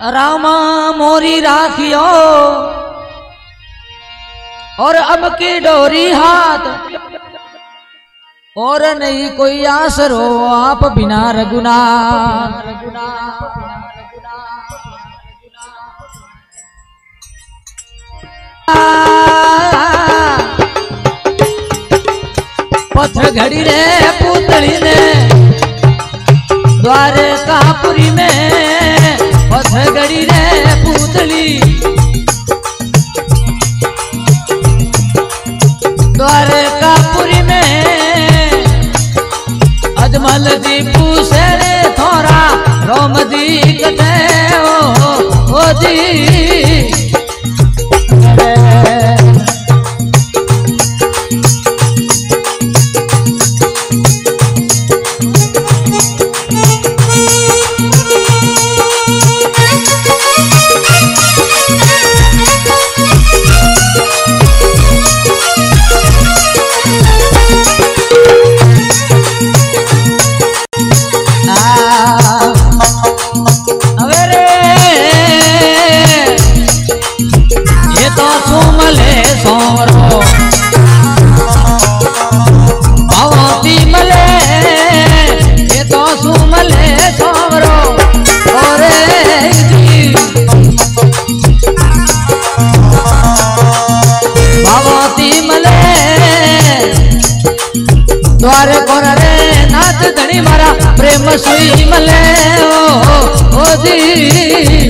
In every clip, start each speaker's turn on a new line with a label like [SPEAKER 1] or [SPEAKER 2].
[SPEAKER 1] रामा मोरी राखियो और अब की डोरी हाथ और नहीं कोई आसरो आप बिना रघुनाथ। पत्थर घड़ी रे पुतली ने द्वारकापुरी में पत्थर घड़ी रे पुतली द्वारकापुरी में अजमल जी पूछे रे थोड़ा रोम जी कटे ओ जी द्वारे कोन रे नाथ धनी मारा प्रेम सुई मले ओ जी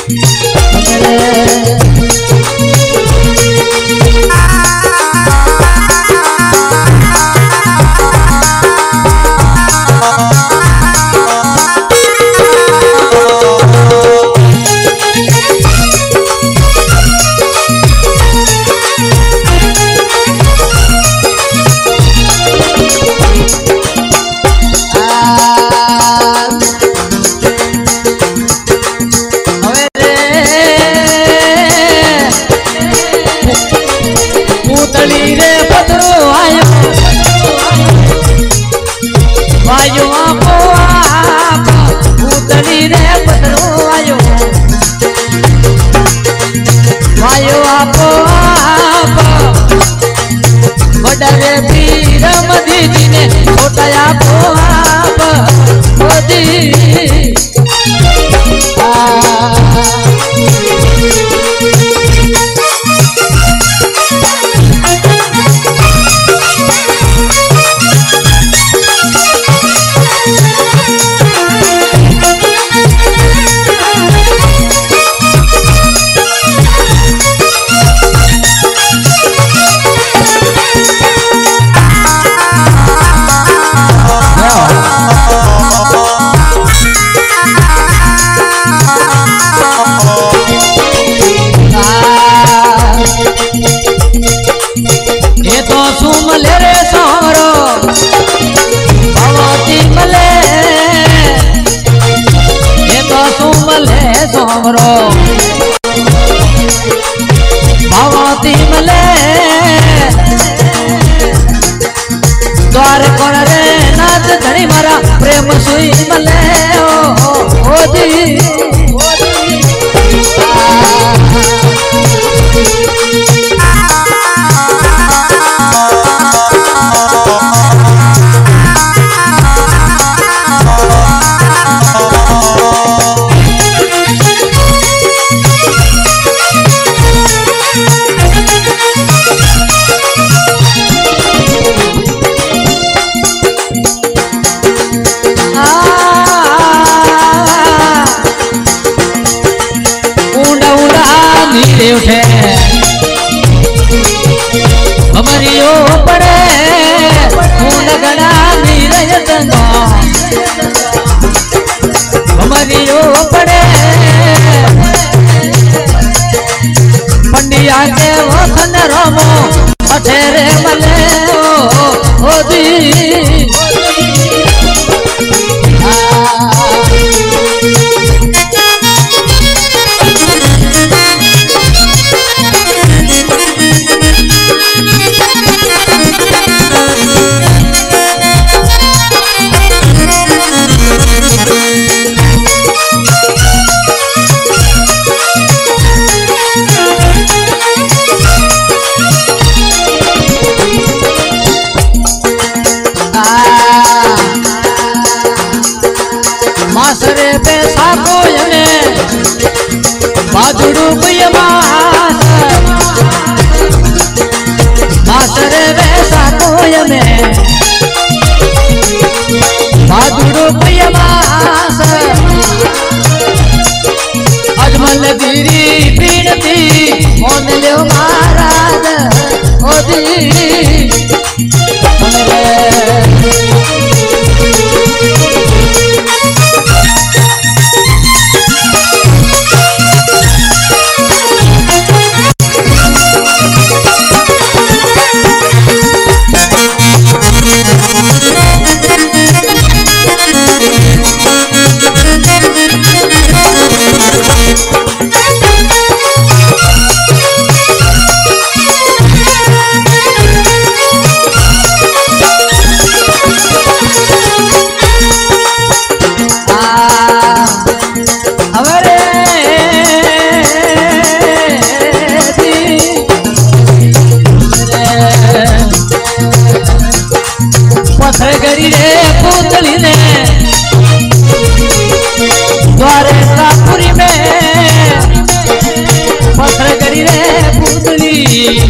[SPEAKER 1] भगवती मले द्वार कोण रे नाथ धनी मारा प्रेम सुई मले ओ जी भादुड़ू कोई मास मासरे वैसा कोय में भादुड़ू कोई मास अजमल गिरी पीणती मोन ल्यो महाराज ओदी गरी रे पुतली ने द्वारकापुरी में पत्थर गरी रे पुतली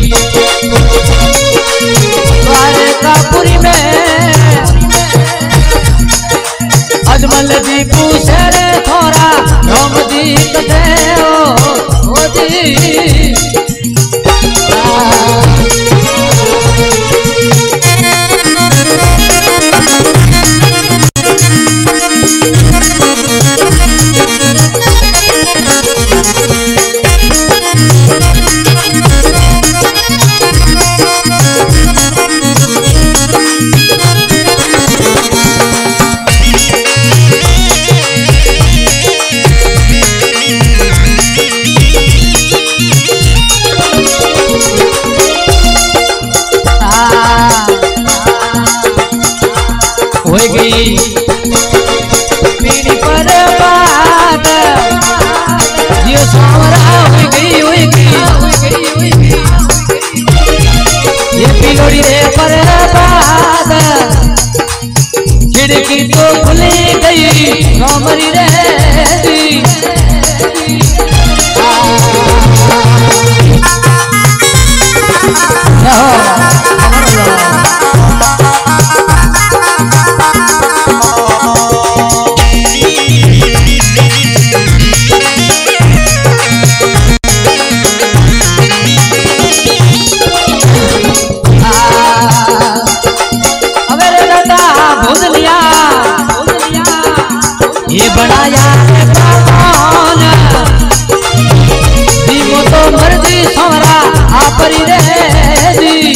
[SPEAKER 1] द्वारकापुरी में अजमल जी पूछे रे थोड़ा राम जी कथे ओ जी पीढ़ी पर बात जियो सावरा हो गई ये पिलोड़ी रे पर बात खिड़की तो खुली गई रामरी रे दी ये बनाया है कौन दीमो तो मर्जी सोरा आपरी रे दी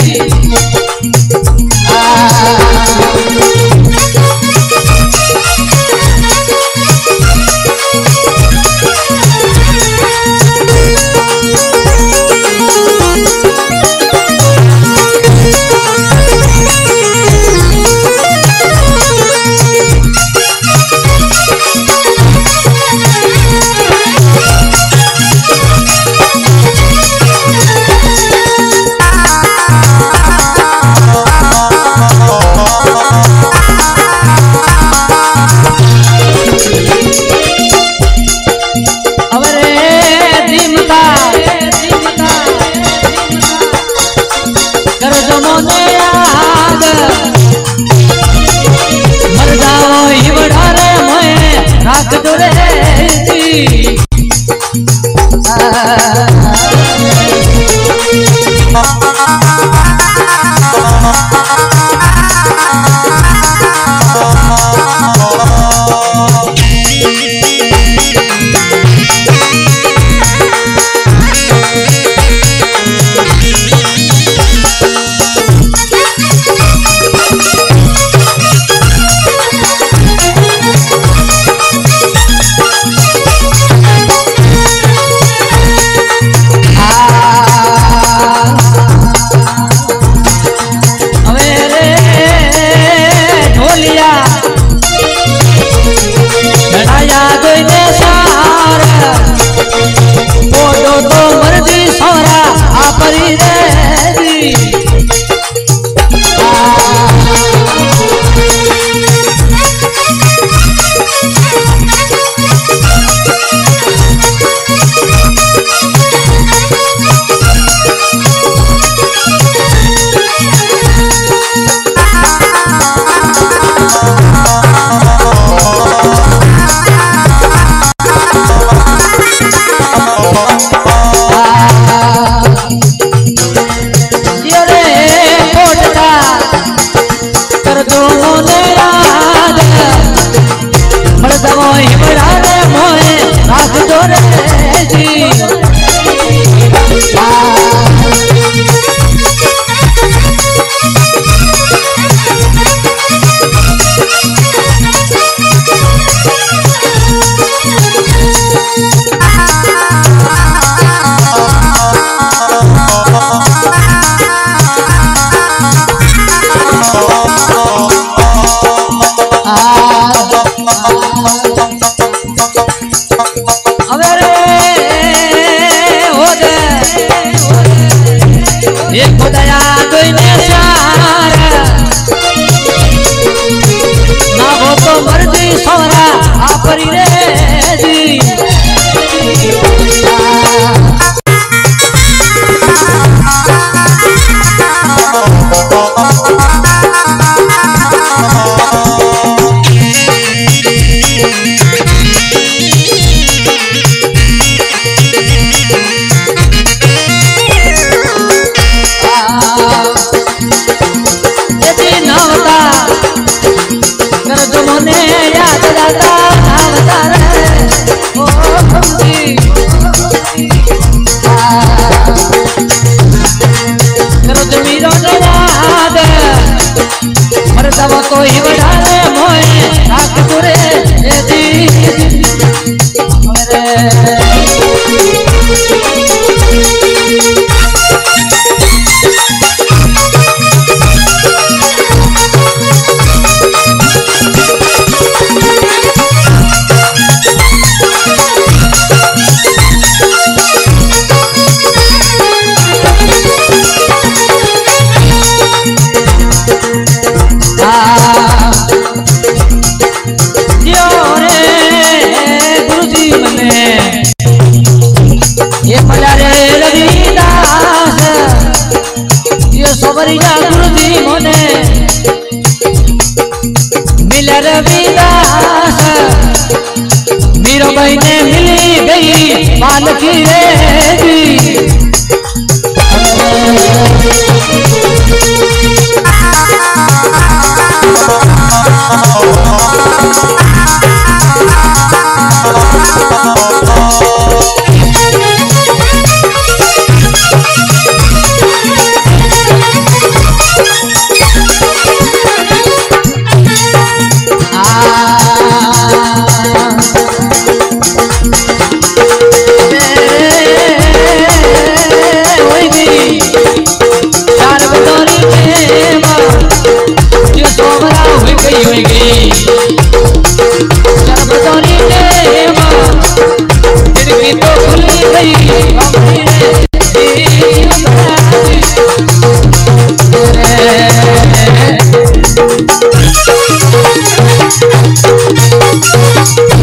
[SPEAKER 1] હવે રે હો દે એક દયા જોઈને ચાર ના હો તો મરજી સોરા આ પરી રે જી कोई बढ़ाले मोए आँख तुरे जी गुरुजी मोने मिले रविदास मीरो भाई ने मिली गई पालकी रे जी